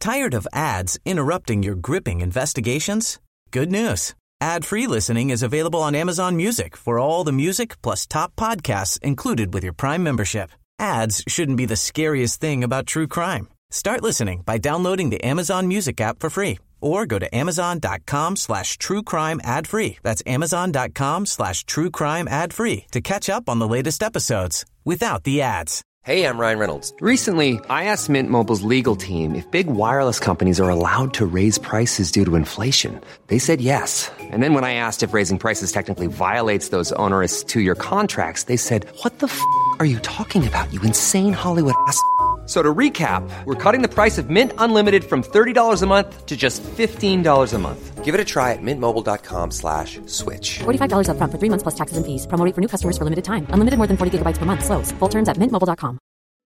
Tired of ads interrupting your gripping investigations? Good news. Ad-free listening is available on Amazon Music for all the music plus top podcasts included with your Prime membership. Ads shouldn't be the scariest thing about true crime. Start listening by downloading the Amazon Music app for free or go to amazon.com/truecrime ad-free. That's amazon.com/truecrime ad-free to catch up on the latest episodes without the ads. Hey, I'm Ryan Reynolds. Recently, I asked Mint Mobile's legal team if big wireless companies are allowed to raise prices due to inflation. They said yes. And then when I asked if raising prices technically violates those onerous two-year contracts, they said, "What the f*** are you talking about, you insane Hollywood ass?" So to recap, we're cutting the price of Mint Unlimited from $30 a month to just $15 a month. Give it a try at mintmobile.com/switch. $45 up front for 3 months plus taxes and fees. Promo rate for new customers for limited time. Unlimited more than 40 gigabytes per month. Slows full terms at mintmobile.com.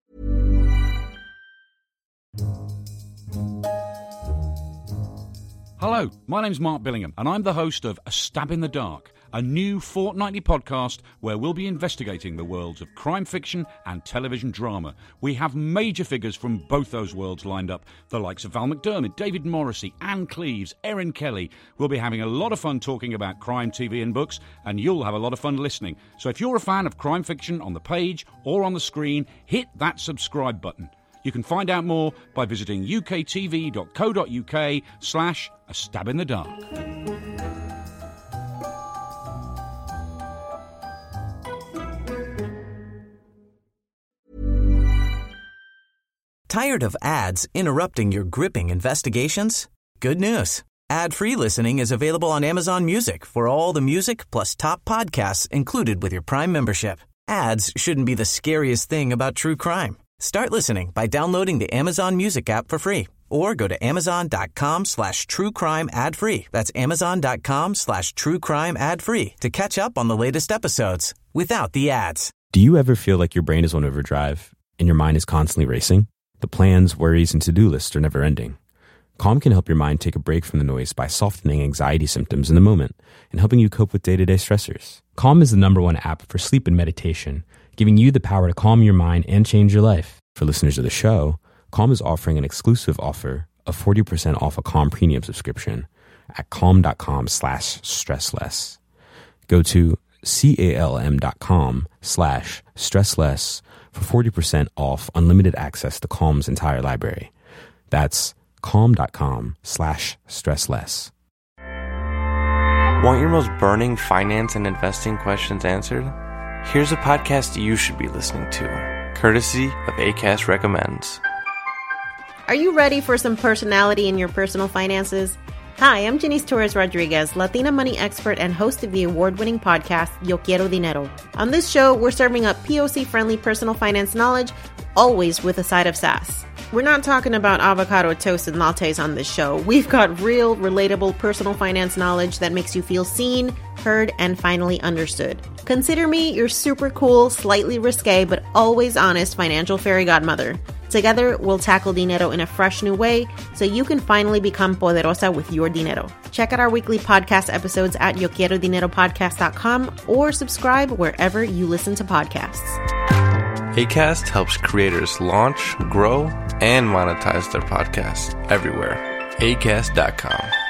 Hello, my name's Mark Billingham, and I'm the host of A Stab in the Dark, a new fortnightly podcast where we'll be investigating the worlds of crime fiction and television drama. We have major figures from both those worlds lined up, the likes of Val McDermid, David Morrissey, Anne Cleeves, Erin Kelly. We'll be having a lot of fun talking about crime TV and books, and you'll have a lot of fun listening. So if you're a fan of crime fiction on the page or on the screen, hit that subscribe button. You can find out more by visiting uktv.co.uk/A Stab in the Dark. Tired of ads interrupting your gripping investigations? Good news. Ad-free listening is available on Amazon Music for all the music plus top podcasts included with your Prime membership. Ads shouldn't be the scariest thing about true crime. Start listening by downloading the Amazon Music app for free or go to amazon.com/truecrime ad-free. That's amazon.com/truecrime ad-free to catch up on the latest episodes without the ads. Do you ever feel like your brain is on overdrive and your mind is constantly racing? The plans, worries, and to-do lists are never ending. Calm can help your mind take a break from the noise by softening anxiety symptoms in the moment and helping you cope with day-to-day stressors. Calm is the #1 app for sleep and meditation, giving you the power to calm your mind and change your life. For listeners of the show, Calm is offering an exclusive offer of 40% off a Calm premium subscription at calm.com/stressless. Go to calm.com/stressless for 40% off unlimited access to Calm's entire library. That's calm.com/stressless. Want your most burning finance and investing questions answered? Here's a podcast you should be listening to, courtesy of Acast Recommends. Are you ready for some personality in your personal finances? Hi, I'm Janice Torres Rodriguez, Latina money expert and host of the award-winning podcast, Yo Quiero Dinero. On this show, we're serving up POC-friendly personal finance knowledge, always with a side of sass. We're not talking about avocado toast and lattes on this show. We've got real, relatable personal finance knowledge that makes you feel seen, heard, and finally understood. Consider me your super cool, slightly risque, but always honest financial fairy godmother. Together, we'll tackle dinero in a fresh new way so you can finally become poderosa with your dinero. Check out our weekly podcast episodes at YoQuieroDineroPodcast.com or subscribe wherever you listen to podcasts. Acast helps creators launch, grow, and monetize their podcasts everywhere. Acast.com.